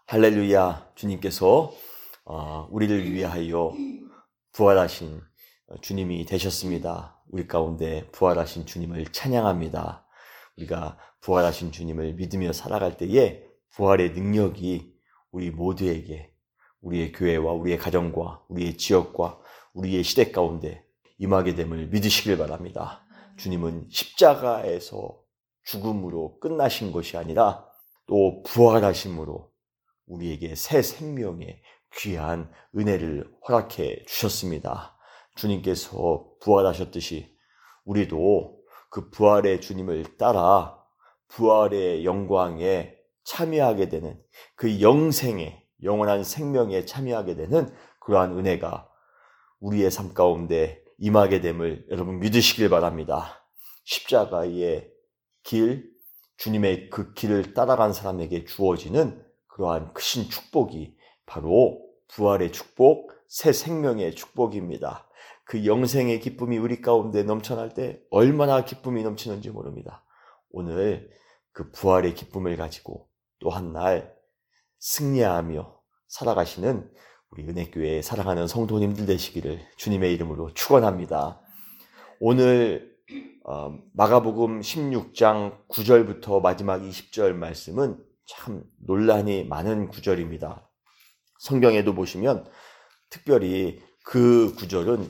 할렐루야. 주님께서 우리를 위하여 부활하신 주님이 되셨습니다. 우리 가운데 부활하신 주님을 찬양합니다. 우리가 부활하신 주님을 믿으며 살아갈 때에 부활의 능력이 우리 모두에게, 우리의 교회와 우리의 가정과 우리의 지역과 우리의 시대 가운데 임하게 됨을 믿으시길 바랍니다. 주님은 십자가에서 죽음으로 끝나신 것이 아니라 또 부활하심으로 우리에게 새 생명의 귀한 은혜를 허락해 주셨습니다. 주님께서 부활하셨듯이 우리도 그 부활의 주님을 따라 부활의 영광에 참여하게 되는, 그 영생의 영원한 생명에 참여하게 되는 그러한 은혜가 우리의 삶 가운데 임하게 됨을 여러분 믿으시길 바랍니다. 십자가의 길, 주님의 그 길을 따라간 사람에게 주어지는 그러한 크신 축복이 바로 부활의 축복, 새 생명의 축복입니다. 그 영생의 기쁨이 우리 가운데 넘쳐날 때 얼마나 기쁨이 넘치는지 모릅니다. 오늘 그 부활의 기쁨을 가지고 또 한 날 승리하며 살아가시는 우리 은혜교회의 사랑하는 성도님들 되시기를 주님의 이름으로 축원합니다. 오늘 마가복음 16장 9절부터 마지막 20절 말씀은 참 논란이 많은 구절입니다. 성경에도 보시면 특별히 그 구절은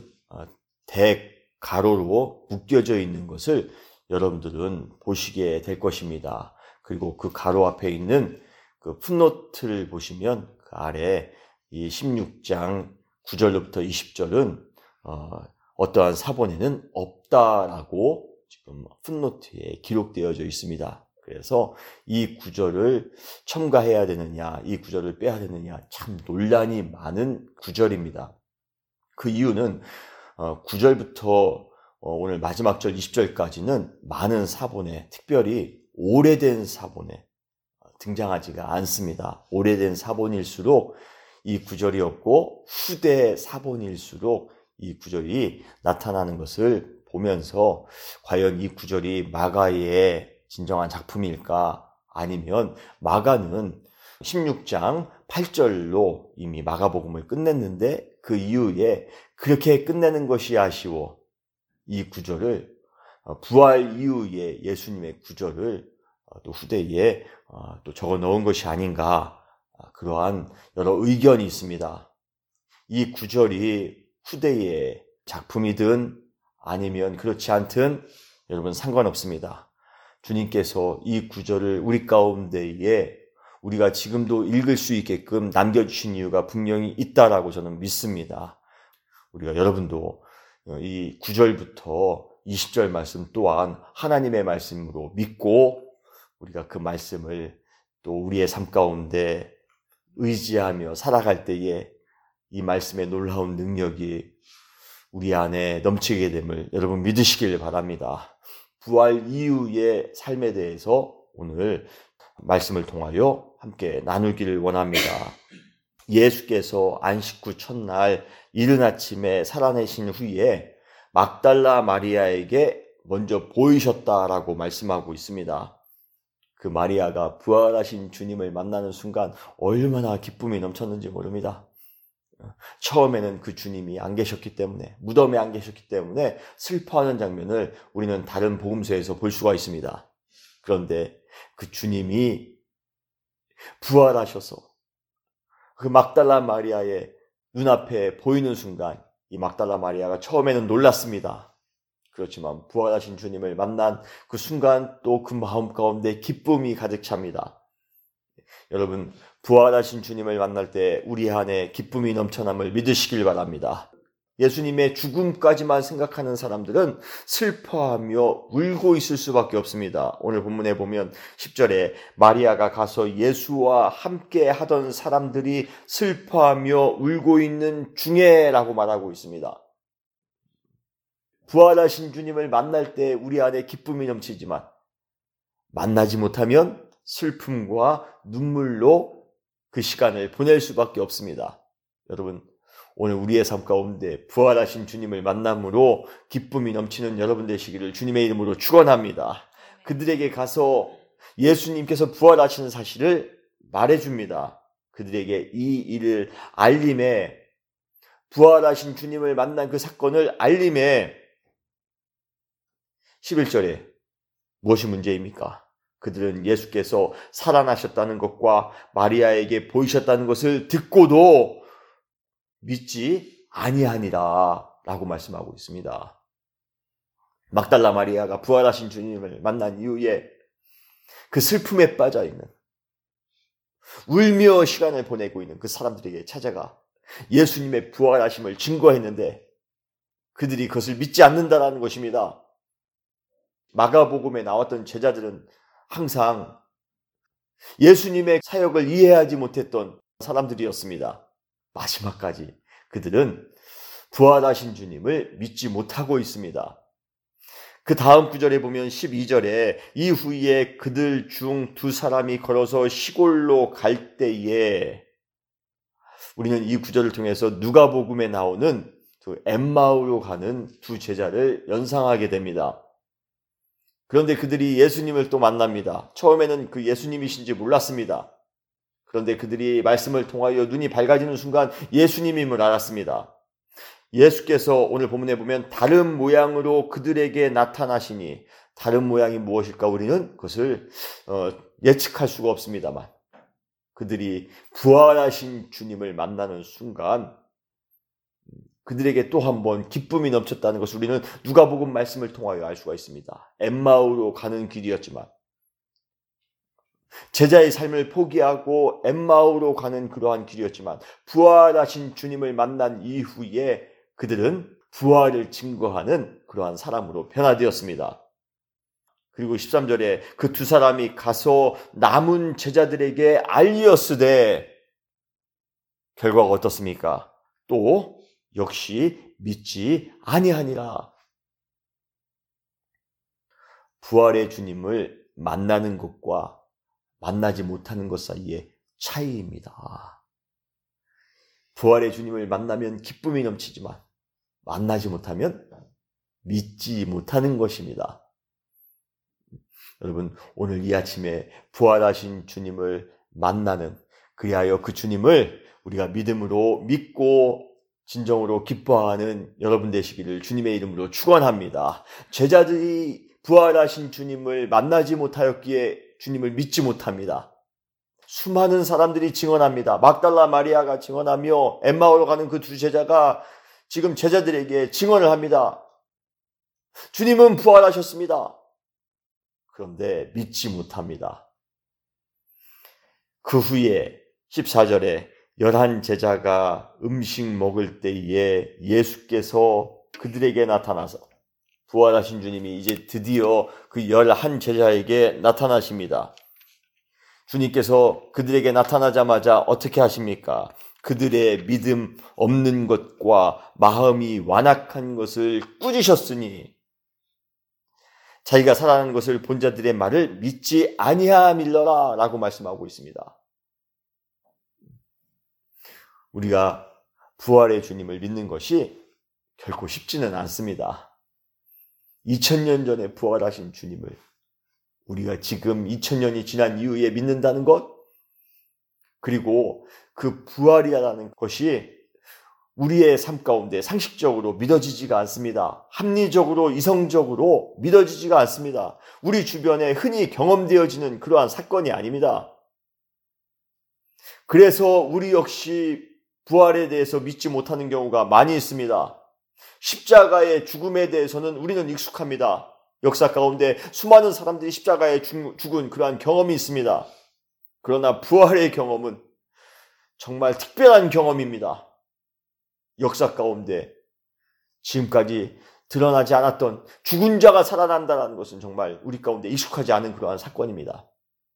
대가로로 묶여져 있는 것을 여러분들은 보시게 될 것입니다. 그리고 그 가로 앞에 있는 그 풋노트를 보시면 그 아래 이 16장 9절로부터 20절은 어떠한 사본에는 없다라고 지금 풋노트에 기록되어져 있습니다. 그래서 이 구절을 첨가해야 되느냐, 이 구절을 빼야 되느냐, 참 논란이 많은 구절입니다. 그 이유는 9절부터 오늘 마지막 절 20절까지는 많은 사본에, 특별히 오래된 사본에 등장하지가 않습니다. 오래된 사본일수록 이 구절이 없고 후대 사본일수록 이 구절이 나타나는 것을 보면서 과연 이 구절이 마가의 진정한 작품일까? 아니면 마가는 16장 8절로 이미 마가복음을 끝냈는데 그 이후에 그렇게 끝내는 것이 아쉬워 이 구절을, 부활 이후에 예수님의 구절을 또 후대에 또 적어 넣은 것이 아닌가, 그러한 여러 의견이 있습니다. 이 구절이 후대의 작품이든 아니면 그렇지 않든 여러분 상관없습니다. 주님께서 이 구절을 우리 가운데에 우리가 지금도 읽을 수 있게끔 남겨주신 이유가 분명히 있다라고 저는 믿습니다. 우리가 여러분도 이 9절부터 20절 말씀 또한 하나님의 말씀으로 믿고 우리가 그 말씀을 또 우리의 삶 가운데 의지하며 살아갈 때에 이 말씀의 놀라운 능력이 우리 안에 넘치게 됨을 여러분 믿으시길 바랍니다. 부활 이후의 삶에 대해서 오늘 말씀을 통하여 함께 나누기를 원합니다. 예수께서 안식 후 첫날 이른 아침에 살아내신 후에 막달라 마리아에게 먼저 보이셨다라고 말씀하고 있습니다. 그 마리아가 부활하신 주님을 만나는 순간 얼마나 기쁨이 넘쳤는지 모릅니다. 처음에는 그 주님이 안 계셨기 때문에, 무덤에 안 계셨기 때문에 슬퍼하는 장면을 우리는 다른 복음서에서 볼 수가 있습니다. 그런데 그 주님이 부활하셔서 그 막달라 마리아의 눈앞에 보이는 순간 이 막달라 마리아가 처음에는 놀랐습니다. 그렇지만 부활하신 주님을 만난 그 순간 또 그 마음 가운데 기쁨이 가득 찹니다. 여러분, 부활하신 주님을 만날 때 우리 안에 기쁨이 넘쳐남을 믿으시길 바랍니다. 예수님의 죽음까지만 생각하는 사람들은 슬퍼하며 울고 있을 수밖에 없습니다. 오늘 본문에 보면 10절에 마리아가 가서 예수와 함께 하던 사람들이 슬퍼하며 울고 있는 중에라고 말하고 있습니다. 부활하신 주님을 만날 때 우리 안에 기쁨이 넘치지만 만나지 못하면 슬픔과 눈물로 그 시간을 보낼 수밖에 없습니다. 여러분, 오늘 우리의 삶 가운데 부활하신 주님을 만남으로 기쁨이 넘치는 여러분 되시기를 주님의 이름으로 축원합니다. 그들에게 가서 예수님께서 부활하시는 사실을 말해줍니다. 그들에게 이 일을 알림에, 부활하신 주님을 만난 그 사건을 알림에 11절에 무엇이 문제입니까? 그들은 예수께서 살아나셨다는 것과 마리아에게 보이셨다는 것을 듣고도 믿지 아니하니라 라고 말씀하고 있습니다. 막달라 마리아가 부활하신 주님을 만난 이후에 그 슬픔에 빠져있는, 울며 시간을 보내고 있는 그 사람들에게 찾아가 예수님의 부활하심을 증거했는데 그들이 그것을 믿지 않는다라는 것입니다. 마가복음에 나왔던 제자들은 항상 예수님의 사역을 이해하지 못했던 사람들이었습니다. 마지막까지 그들은 부활하신 주님을 믿지 못하고 있습니다. 그 다음 구절에 보면 12절에 이후에 그들 중 두 사람이 걸어서 시골로 갈 때에, 우리는 이 구절을 통해서 누가복음에 나오는 그 엠마오로 가는 두 제자를 연상하게 됩니다. 그런데 그들이 예수님을 또 만납니다. 처음에는 그 예수님이신지 몰랐습니다. 그런데 그들이 말씀을 통하여 눈이 밝아지는 순간 예수님임을 알았습니다. 예수께서 오늘 본문에 보면 다른 모양으로 그들에게 나타나시니, 다른 모양이 무엇일까 우리는 그것을 예측할 수가 없습니다만, 그들이 부활하신 주님을 만나는 순간 그들에게 또 한 번 기쁨이 넘쳤다는 것을 우리는 누가복음 말씀을 통하여 알 수가 있습니다. 엠마오로 가는 길이었지만, 제자의 삶을 포기하고 엠마오로 가는 그러한 길이었지만, 부활하신 주님을 만난 이후에 그들은 부활을 증거하는 그러한 사람으로 변화되었습니다. 그리고 13절에 그 두 사람이 가서 남은 제자들에게 알리었으되, 결과가 어떻습니까? 또 역시 믿지 아니하니라. 부활의 주님을 만나는 것과 만나지 못하는 것 사이의 차이입니다. 부활의 주님을 만나면 기쁨이 넘치지만 만나지 못하면 믿지 못하는 것입니다. 여러분, 오늘 이 아침에 부활하신 주님을 만나는, 그리하여 그 주님을 우리가 믿음으로 믿고 진정으로 기뻐하는 여러분 되시기를 주님의 이름으로 축원합니다. 제자들이 부활하신 주님을 만나지 못하였기에 주님을 믿지 못합니다. 수많은 사람들이 증언합니다. 막달라 마리아가 증언하며 엠마오로 가는 그 두 제자가 지금 제자들에게 증언을 합니다. 주님은 부활하셨습니다. 그런데 믿지 못합니다. 그 후에 14절에 11 제자가 음식 먹을 때에 예수께서 그들에게 나타나서, 부활하신 주님이 이제 드디어 그 11 제자에게 나타나십니다. 주님께서 그들에게 나타나자마자 어떻게 하십니까? 그들의 믿음 없는 것과 마음이 완악한 것을 꾸짖으셨으니 자기가 살아난 것을 본 자들의 말을 믿지 아니하밀러라 라고 말씀하고 있습니다. 우리가 부활의 주님을 믿는 것이 결코 쉽지는 않습니다. 2000년 전에 부활하신 주님을 우리가 지금 2000년이 지난 이후에 믿는다는 것, 그리고 그 부활이라는 것이 우리의 삶 가운데 상식적으로 믿어지지가 않습니다. 합리적으로, 이성적으로 믿어지지가 않습니다. 우리 주변에 흔히 경험되어지는 그러한 사건이 아닙니다. 그래서 우리 역시 부활에 대해서 믿지 못하는 경우가 많이 있습니다. 십자가의 죽음에 대해서는 우리는 익숙합니다. 역사 가운데 수많은 사람들이 십자가에 죽은 그러한 경험이 있습니다. 그러나 부활의 경험은 정말 특별한 경험입니다. 역사 가운데 지금까지 드러나지 않았던 죽은 자가 살아난다는 것은 정말 우리 가운데 익숙하지 않은 그러한 사건입니다.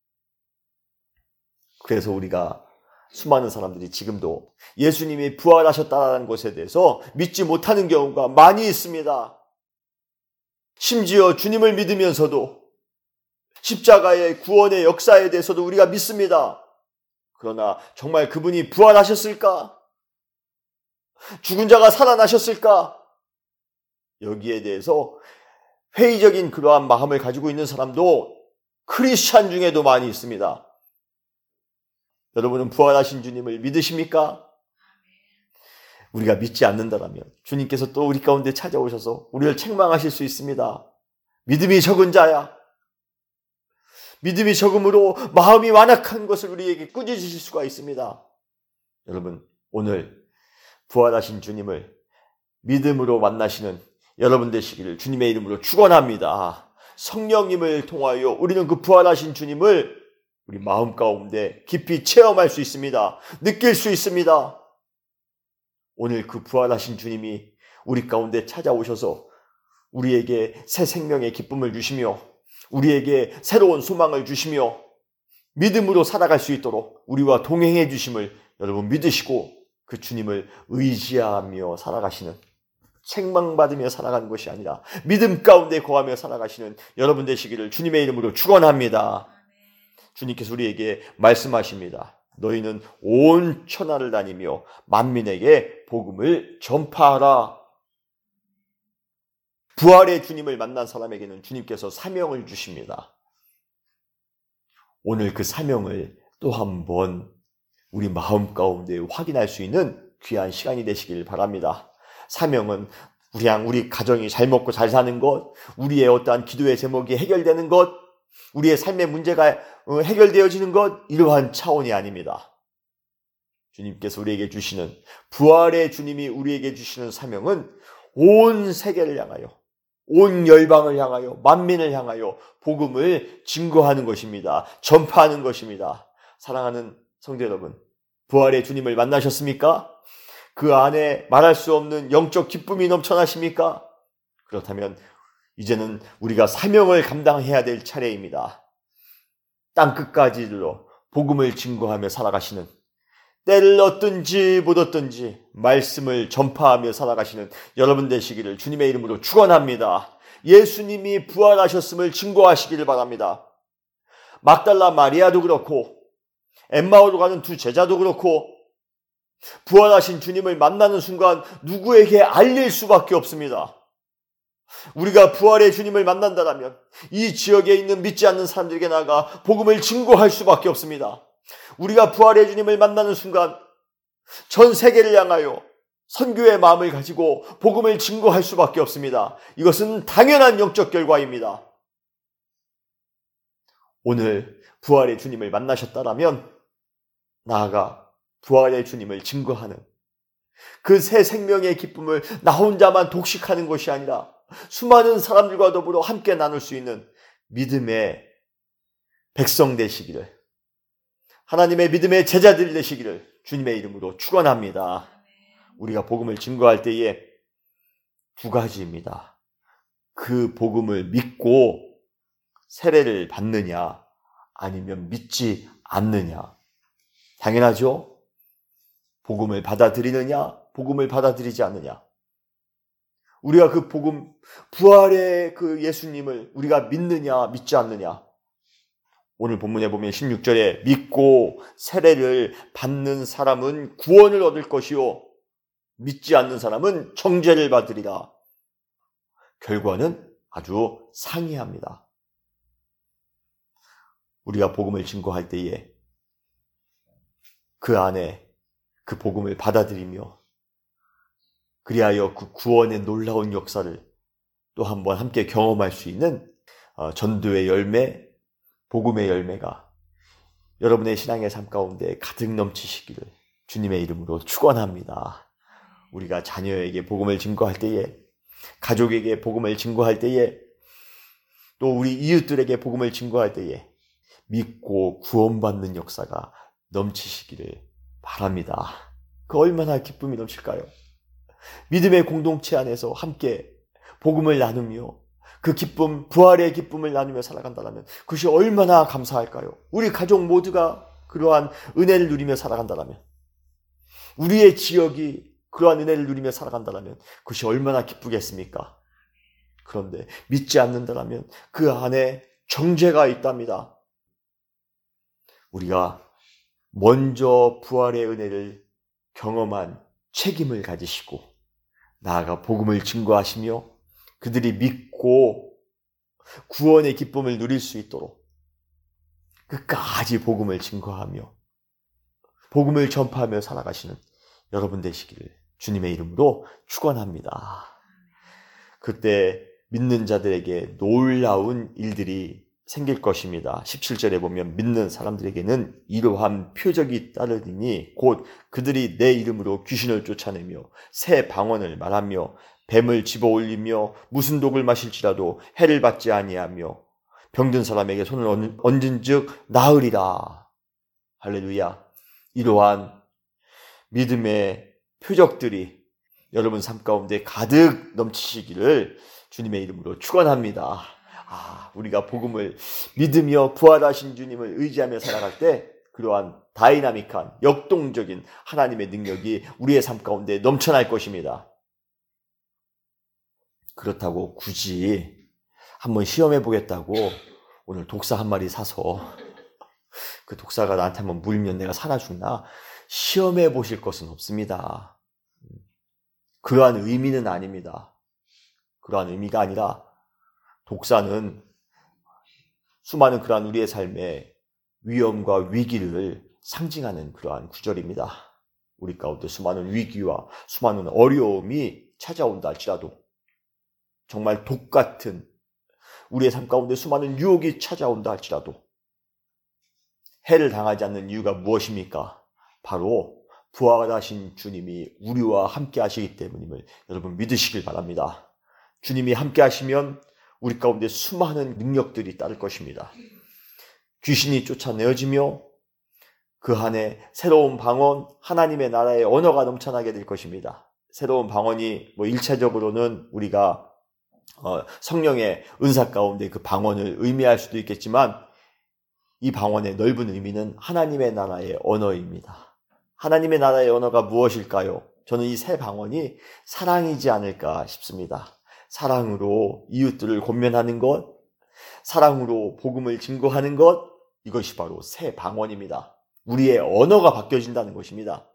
그래서 우리가, 수많은 사람들이 지금도 예수님이 부활하셨다는 것에 대해서 믿지 못하는 경우가 많이 있습니다. 심지어 주님을 믿으면서도 십자가의 구원의 역사에 대해서도 우리가 믿습니다. 그러나 정말 그분이 부활하셨을까? 죽은 자가 살아나셨을까? 여기에 대해서 회의적인 그러한 마음을 가지고 있는 사람도 크리스찬 중에도 많이 있습니다. 여러분은 부활하신 주님을 믿으십니까? 우리가 믿지 않는다면 주님께서 또 우리 가운데 찾아오셔서 우리를 책망하실 수 있습니다. 믿음이 적은 자야. 믿음이 적음으로 마음이 완악한 것을 우리에게 꾸짖으실 수가 있습니다. 여러분, 오늘 부활하신 주님을 믿음으로 만나시는 여러분 되시기를 주님의 이름으로 축원합니다. 성령님을 통하여 우리는 그 부활하신 주님을 우리 마음 가운데 깊이 체험할 수 있습니다. 느낄 수 있습니다. 오늘 그 부활하신 주님이 우리 가운데 찾아오셔서 우리에게 새 생명의 기쁨을 주시며 우리에게 새로운 소망을 주시며 믿음으로 살아갈 수 있도록 우리와 동행해 주심을 여러분 믿으시고 그 주님을 의지하며 살아가시는, 책망받으며 살아가는 것이 아니라 믿음 가운데 거하며 살아가시는 여러분 되시기를 주님의 이름으로 축원합니다. 주님께서 우리에게 말씀하십니다. 너희는 온 천하를 다니며 만민에게 복음을 전파하라. 부활의 주님을 만난 사람에게는 주님께서 사명을 주십니다. 오늘 그 사명을 또 한번 우리 마음 가운데 확인할 수 있는 귀한 시간이 되시길 바랍니다. 사명은 그냥 우리 가정이 잘 먹고 잘 사는 것, 우리의 어떠한 기도의 제목이 해결되는 것, 우리의 삶의 문제가 해결되어지는 것, 이러한 차원이 아닙니다. 주님께서 우리에게 주시는, 부활의 주님이 우리에게 주시는 사명은 온 세계를 향하여, 온 열방을 향하여, 만민을 향하여 복음을 증거하는 것입니다. 전파하는 것입니다. 사랑하는 성도 여러분, 부활의 주님을 만나셨습니까? 그 안에 말할 수 없는 영적 기쁨이 넘쳐나십니까? 그렇다면 이제는 우리가 사명을 감당해야 될 차례입니다. 땅끝까지 이르러 복음을 증거하며 살아가시는, 때를 얻든지 못 얻든지 말씀을 전파하며 살아가시는 여러분 되시기를 주님의 이름으로 축원합니다. 예수님이 부활하셨음을 증거하시기를 바랍니다. 막달라 마리아도 그렇고 엠마오로 가는 두 제자도 그렇고 부활하신 주님을 만나는 순간 누구에게 알릴 수밖에 없습니다. 우리가 부활의 주님을 만난다면 이 지역에 있는 믿지 않는 사람들에게 나아가 복음을 증거할 수밖에 없습니다. 우리가 부활의 주님을 만나는 순간 전 세계를 향하여 선교의 마음을 가지고 복음을 증거할 수밖에 없습니다. 이것은 당연한 영적 결과입니다. 오늘 부활의 주님을 만나셨다면 나아가 부활의 주님을 증거하는 그 새 생명의 기쁨을 나 혼자만 독식하는 것이 아니라 수많은 사람들과 더불어 함께 나눌 수 있는 믿음의 백성 되시기를, 하나님의 믿음의 제자들 되시기를 주님의 이름으로 축원합니다. 우리가 복음을 증거할 때에 두 가지입니다. 그 복음을 믿고 세례를 받느냐 아니면 믿지 않느냐. 당연하죠? 복음을 받아들이느냐 복음을 받아들이지 않느냐. 우리가 그 복음, 부활의 그 예수님을 우리가 믿느냐 믿지 않느냐. 오늘 본문에 보면 16절에 믿고 세례를 받는 사람은 구원을 얻을 것이요 믿지 않는 사람은 정죄를 받으리라. 결과는 아주 상이합니다. 우리가 복음을 증거할 때에 그 안에 그 복음을 받아들이며 그리하여 그 구원의 놀라운 역사를 또 한번 함께 경험할 수 있는 전도의 열매, 복음의 열매가 여러분의 신앙의 삶 가운데 가득 넘치시기를 주님의 이름으로 축원합니다. 우리가 자녀에게 복음을 증거할 때에, 가족에게 복음을 증거할 때에, 또 우리 이웃들에게 복음을 증거할 때에 믿고 구원받는 역사가 넘치시기를 바랍니다. 그 얼마나 기쁨이 넘칠까요? 믿음의 공동체 안에서 함께 복음을 나누며 그 기쁨, 부활의 기쁨을 나누며 살아간다면 그것이 얼마나 감사할까요? 우리 가족 모두가 그러한 은혜를 누리며 살아간다면, 우리의 지역이 그러한 은혜를 누리며 살아간다면 그것이 얼마나 기쁘겠습니까? 그런데 믿지 않는다면 그 안에 정죄가 있답니다. 우리가 먼저 부활의 은혜를 경험한 책임을 가지시고 나아가 복음을 증거하시며 그들이 믿고 구원의 기쁨을 누릴 수 있도록 끝까지 복음을 증거하며 복음을 전파하며 살아가시는 여러분 되시기를 주님의 이름으로 축원합니다. 그때 믿는 자들에게 놀라운 일들이 생길 것입니다. 17절에 보면 믿는 사람들에게는 이러한 표적이 따르리니 곧 그들이 내 이름으로 귀신을 쫓아내며 새 방언을 말하며 뱀을 집어올리며 무슨 독을 마실지라도 해를 받지 아니하며 병든 사람에게 손을 얹은 즉 나으리라. 할렐루야. 이러한 믿음의 표적들이 여러분 삶 가운데 가득 넘치시기를 주님의 이름으로 축원합니다. 우리가 복음을 믿으며 부활하신 주님을 의지하며 살아갈 때 그러한 다이나믹한 역동적인 하나님의 능력이 우리의 삶 가운데 넘쳐날 것입니다. 그렇다고 굳이 한번 시험해 보겠다고 오늘 독사 한 마리 사서 그 독사가 나한테 한번 물면 내가 살아 죽나? 시험해 보실 것은 없습니다. 그러한 의미는 아닙니다. 그러한 의미가 아니라 독사는 수많은 그러한 우리의 삶의 위험과 위기를 상징하는 그러한 구절입니다. 우리 가운데 수많은 위기와 수많은 어려움이 찾아온다 할지라도 정말 독 같은 우리의 삶 가운데 수많은 유혹이 찾아온다 할지라도 해를 당하지 않는 이유가 무엇입니까? 바로 부활하신 주님이 우리와 함께 하시기 때문임을 여러분 믿으시길 바랍니다. 주님이 함께 하시면 우리 가운데 수많은 능력들이 따를 것입니다. 귀신이 쫓아내어지며 그 안에 새로운 방언, 하나님의 나라의 언어가 넘쳐나게 될 것입니다. 새로운 방언이 1차적으로는 우리가 성령의 은사 가운데 그 방언을 의미할 수도 있겠지만 이 방언의 넓은 의미는 하나님의 나라의 언어입니다. 하나님의 나라의 언어가 무엇일까요? 저는 이 새 방언이 사랑이지 않을까 싶습니다. 사랑으로 이웃들을 권면하는 것, 사랑으로 복음을 증거하는 것, 이것이 바로 새 방언입니다. 우리의 언어가 바뀌어진다는 것입니다.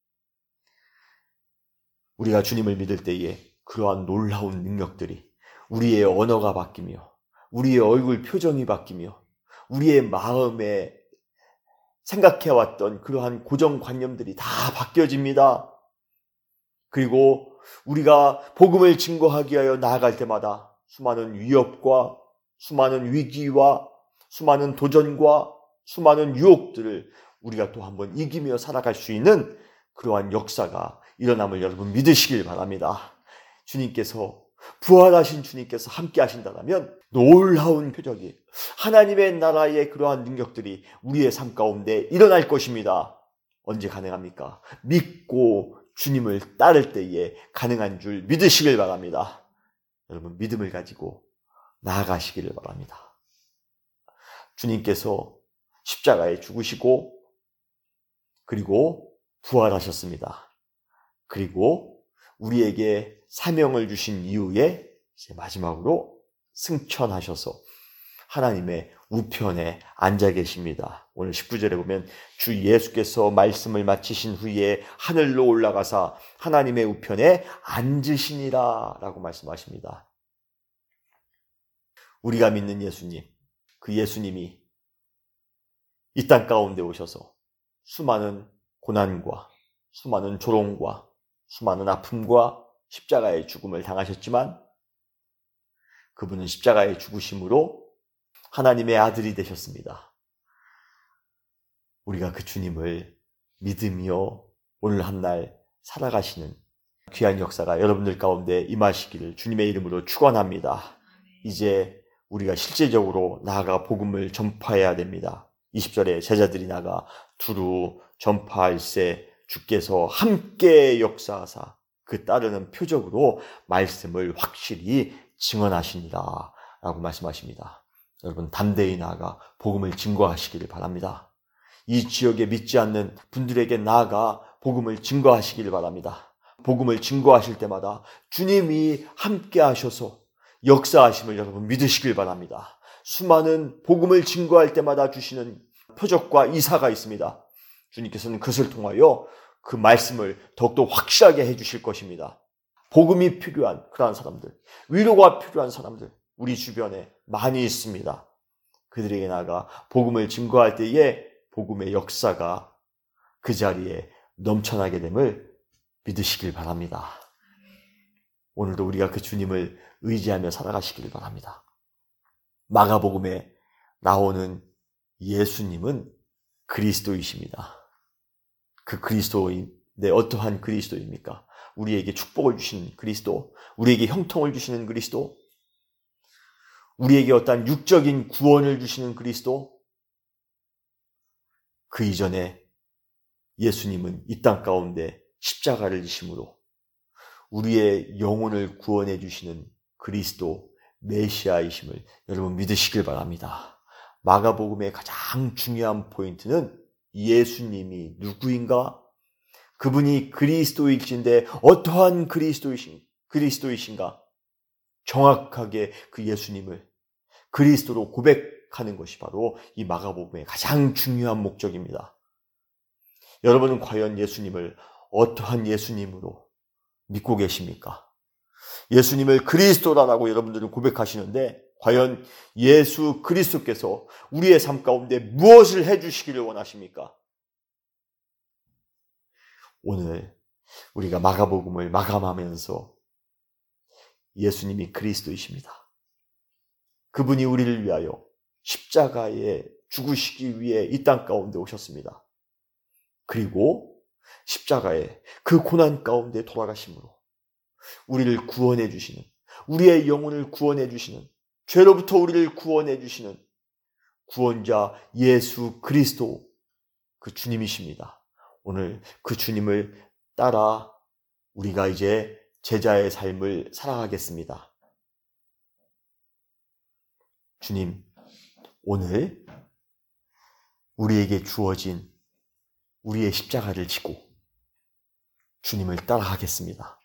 우리가 주님을 믿을 때에 그러한 놀라운 능력들이 우리의 언어가 바뀌며 우리의 얼굴 표정이 바뀌며 우리의 마음에 생각해왔던 그러한 고정관념들이 다 바뀌어집니다. 그리고 우리가 복음을 증거하기 위하여 나아갈 때마다 수많은 위협과 수많은 위기와 수많은 도전과 수많은 유혹들을 우리가 또 한번 이기며 살아갈 수 있는 그러한 역사가 일어남을 여러분 믿으시길 바랍니다. 주님께서 부활하신 주님께서 함께 하신다면 놀라운 표적이 하나님의 나라의 그러한 능력들이 우리의 삶 가운데 일어날 것입니다. 언제 가능합니까? 믿고 주님을 따를 때에 가능한 줄 믿으시길 바랍니다. 여러분 믿음을 가지고 나아가시기를 바랍니다. 주님께서 십자가에 죽으시고 그리고 부활하셨습니다. 그리고 우리에게 사명을 주신 이후에 이제 마지막으로 승천하셔서 하나님의 우편에 앉아 계십니다. 오늘 19절에 보면 주 예수께서 말씀을 마치신 후에 하늘로 올라가사 하나님의 우편에 앉으시니라 라고 말씀하십니다. 우리가 믿는 예수님, 그 예수님이 이 땅 가운데 오셔서 수많은 고난과 수많은 조롱과 수많은 아픔과 십자가의 죽음을 당하셨지만 그분은 십자가의 죽으심으로 하나님의 아들이 되셨습니다. 우리가 그 주님을 믿으며 오늘 한날 살아가시는 귀한 역사가 여러분들 가운데 임하시기를 주님의 이름으로 축원합니다. 이제 우리가 실제적으로 나아가 복음을 전파해야 됩니다. 20절에 제자들이 나가 두루 전파할세 주께서 함께 역사하사 그 따르는 표적으로 말씀을 확실히 증언하시니라 라고 말씀하십니다. 여러분 담대히 나아가 복음을 증거하시기를 바랍니다. 이 지역에 믿지 않는 분들에게 나아가 복음을 증거하시기를 바랍니다. 복음을 증거하실 때마다 주님이 함께 하셔서 역사하심을 여러분 믿으시길 바랍니다. 수많은 복음을 증거할 때마다 주시는 표적과 이사가 있습니다. 주님께서는 그것을 통하여 그 말씀을 더욱더 확실하게 해주실 것입니다. 복음이 필요한 그러한 사람들, 위로가 필요한 사람들 우리 주변에 많이 있습니다. 그들에게 나아가 복음을 증거할 때에 복음의 역사가 그 자리에 넘쳐나게 됨을 믿으시길 바랍니다. 오늘도 우리가 그 주님을 의지하며 살아가시길 바랍니다. 마가복음에 나오는 예수님은 그리스도이십니다. 그 그리스도인데 어떠한 그리스도입니까? 우리에게 축복을 주시는 그리스도, 우리에게 형통을 주시는 그리스도, 우리에게 어떠한 육적인 구원을 주시는 그리스도. 그 이전에 예수님은 이 땅 가운데 십자가를 지심으로 우리의 영혼을 구원해 주시는 그리스도 메시아이심을 여러분 믿으시길 바랍니다. 마가복음의 가장 중요한 포인트는 예수님이 누구인가? 그분이 그리스도이신데 어떠한 그리스도이신가? 정확하게 그 예수님을 그리스도로 고백하는 것이 바로 이 마가복음의 가장 중요한 목적입니다. 여러분은 과연 예수님을 어떠한 예수님으로 믿고 계십니까? 예수님을 그리스도라고 여러분들은 고백하시는데 과연 예수 그리스도께서 우리의 삶 가운데 무엇을 해주시기를 원하십니까? 오늘 우리가 마가복음을 마감하면서 예수님이 그리스도이십니다. 그분이 우리를 위하여 십자가에 죽으시기 위해 이 땅 가운데 오셨습니다. 그리고 십자가에 그 고난 가운데 돌아가심으로 우리를 구원해 주시는, 우리의 영혼을 구원해 주시는, 죄로부터 우리를 구원해 주시는 구원자 예수 그리스도 그 주님이십니다. 오늘 그 주님을 따라 우리가 이제 제자의 삶을 살아가겠습니다. 주님, 오늘 우리에게 주어진 우리의 십자가를 지고 주님을 따라가겠습니다.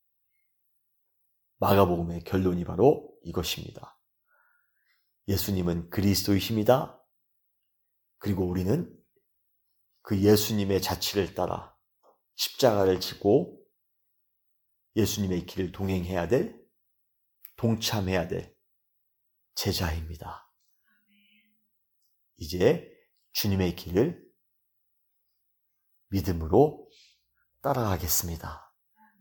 마가복음의 결론이 바로 이것입니다. 예수님은 그리스도이십니다. 그리고 우리는 그 예수님의 자취를 따라 십자가를 지고 예수님의 길을 동행해야 될, 동참해야 될 제자입니다. 이제 주님의 길을 믿음으로 따라가겠습니다.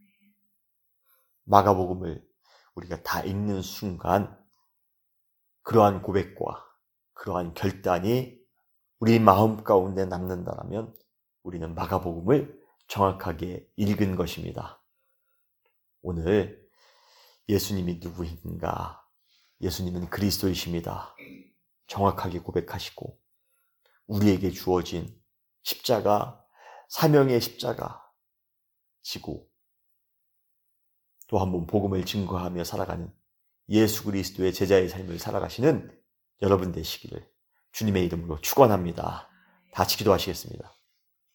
마가복음을 우리가 다 읽는 순간 그러한 고백과 그러한 결단이 우리 마음 가운데 남는다면 우리는 마가복음을 정확하게 읽은 것입니다. 오늘 예수님이 누구인가? 예수님은 그리스도이십니다. 정확하게 고백하시고 우리에게 주어진 십자가, 사명의 십자가 지고 또 한 번 복음을 증거하며 살아가는 예수 그리스도의 제자의 삶을 살아가시는 여러분 되시기를 주님의 이름으로 축원합니다. 다 같이 기도하시겠습니다.